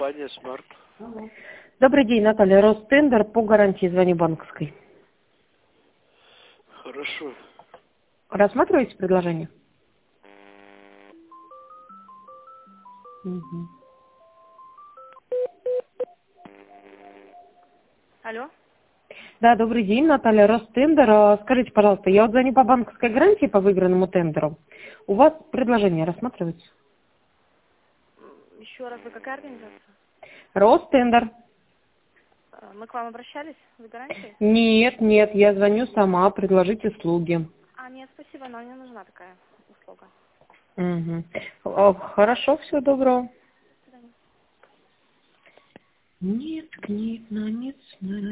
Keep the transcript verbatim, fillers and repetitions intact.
компания «Смарт». Добрый день, Наталья. Ростендер по гарантии, звоню банковской. Хорошо. Рассматриваете предложение? Угу. Алло. Да, добрый день, Наталья. Ростендер. А, Скажите, пожалуйста, я вот звоню по банковской гарантии по выигранному тендеру. У вас предложение рассматривается? Еще раз, вы какая организация? Ростендер. Э, Мы к вам обращались за гарантией? Нет, нет, я звоню сама, предложить услуги. А, нет, спасибо, но мне нужна такая услуга. Угу. Хорошо, всего доброго. До свидания. Нет, нет, нет, нет.